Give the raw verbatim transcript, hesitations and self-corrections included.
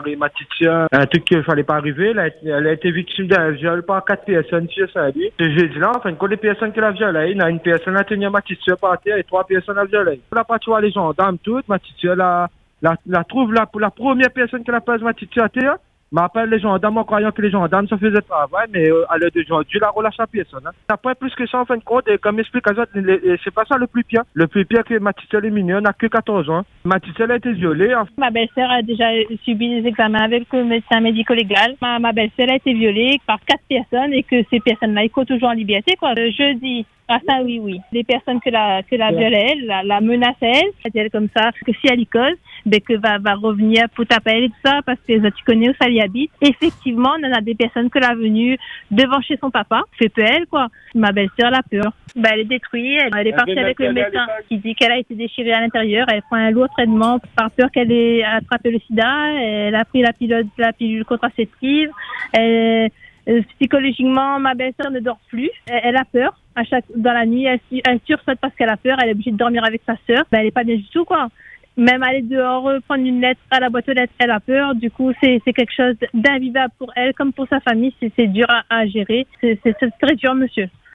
mari, ma petite soeur, un truc qu'il fallait pas arriver. Elle a, été- elle a été victime d'un viol par quatre personnes sur ça dit. Ce jeudi-là, enfin, quand les personnes qui la violée, il y a une personne a tenu ma petite soeur par terre et trois personnes a violé. La pas tu vois les gendarmes toutes, ma petite soeur la, la, la trouve la, la première personne qui la pose ma petite soeur à terre. M'appelle les gendarmes en croyant que les gendarmes se faisaient travail, mais euh, à l'heure d'aujourd'hui, la relâche à personne. Hein. Après, plus que ça, en fin de compte, et comme explique à Zot, c'est pas ça le plus pire. Le plus pire, que ma petite sœur est mignonne, n'a que quatorze ans. Ma petite sœur a été violée. En... Ma belle-sœur a déjà subi des examens avec le médecin médico-légal. Ma, ma belle-sœur a été violée par quatre personnes et que ces personnes-là, ils sont toujours en liberté, quoi. Euh, jeudi. Ah ça oui, oui. Les personnes que la, que la viole elle, la, la menace elle, c'est-à-dire comme ça, que si elle y cause, ben que va, va revenir pour t'appeler et tout ça, parce que tu connais où ça y habite. Effectivement, on en a des personnes que la venue devant chez son papa, fait peur elle, quoi. Ma belle-sœur, elle a peur. Ben, elle est détruite, elle, elle est partie avec le médecin qui dit qu'elle a été déchirée à l'intérieur, elle prend un lourd traitement par peur qu'elle ait attrapé le sida, elle a pris la pilule, la pilule contraceptive, elle, Euh, psychologiquement, ma belle-sœur ne dort plus. Elle, elle a peur. À chaque, dans la nuit, elle, elle sursaute parce qu'elle a peur. Elle est obligée de dormir avec sa sœur. Ben, elle est pas bien du tout, quoi. Même aller dehors, prendre une lettre à la boîte aux lettres, elle a peur. Du coup, c'est, c'est quelque chose d'invivable pour elle, comme pour sa famille. C'est, c'est dur à, à gérer. C'est, c'est, c'est très dur, monsieur.